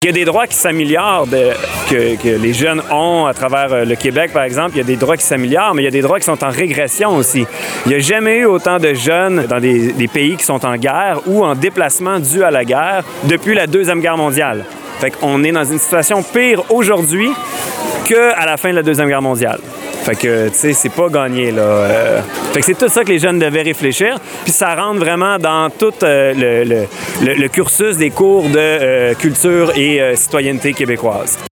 Il y a des droits qui s'améliorent, que les jeunes ont à travers le Québec, par exemple. Il y a des droits qui s'améliorent, mais il y a des droits qui sont en régression aussi. Il n'y a jamais eu autant de jeunes dans des pays qui sont en guerre ou en déplacement dû à la guerre depuis la Deuxième Guerre mondiale. Fait qu'on est dans une situation pire aujourd'hui qu'à la fin de la Deuxième Guerre mondiale. Fait que, tu sais, c'est pas gagné, là. Fait que c'est tout ça que les jeunes devaient réfléchir. Puis ça rentre vraiment dans tout le cursus des cours de culture et citoyenneté québécoise.